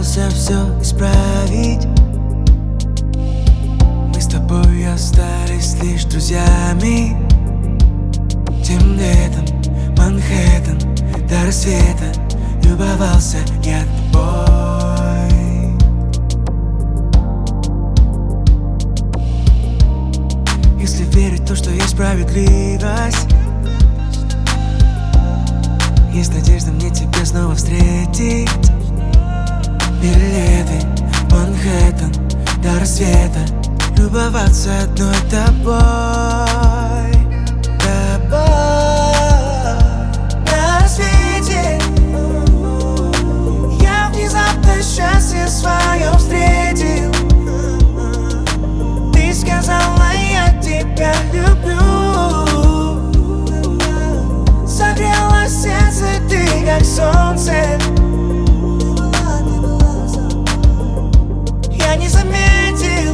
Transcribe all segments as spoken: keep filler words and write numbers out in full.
пытался все исправить. Мы с тобой остались лишь друзьями. Тем летом Манхэттен до рассвета любовался я тобой. Если верить в то, что есть справедливость, есть надежда мне тебя снова встретить. Билеты Манхэттен до рассвета любоваться одной тобой. Тобой на рассвете я внезапно счастье свое встретил. Ты сказала, я тебя люблю. Согрела сердце ты, как солнце. Я не заметил,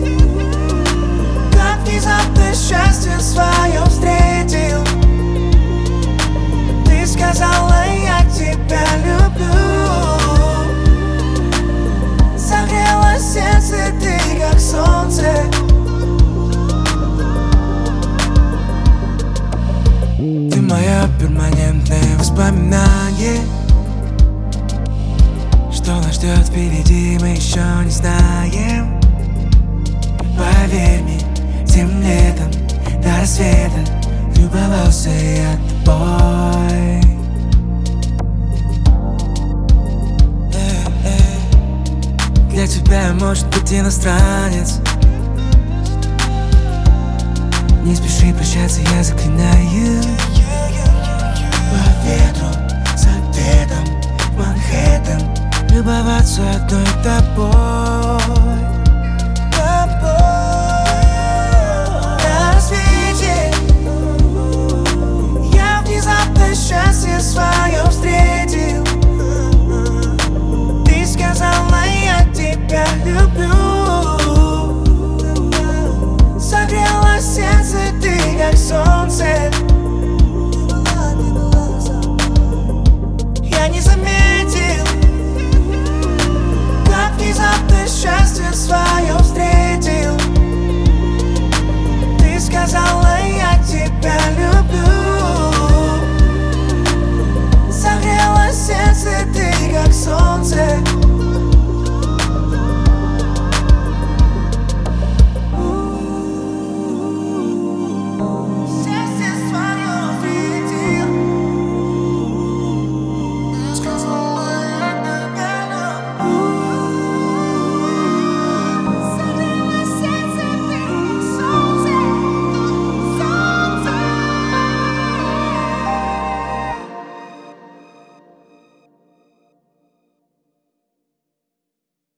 как внезапно счастье свое встретил. Ты сказала, я тебя люблю. Согрела сердце ты, как солнце. Ты мое перманентное воспоминание. Что нас ждет впереди, мы еще не знаем. Поверь мне, тем летом до рассвета любовался я тобой. Для тебя может быть иностранец. Не спеши прощаться, я заклинаю. По ветру, за ветром, Манхэттен любоваться одной тобой. Тобой. На рассвете я внезапно счастье свое встретил. Ты сказала, я тебя люблю. Согрела сердце ты, как солнце.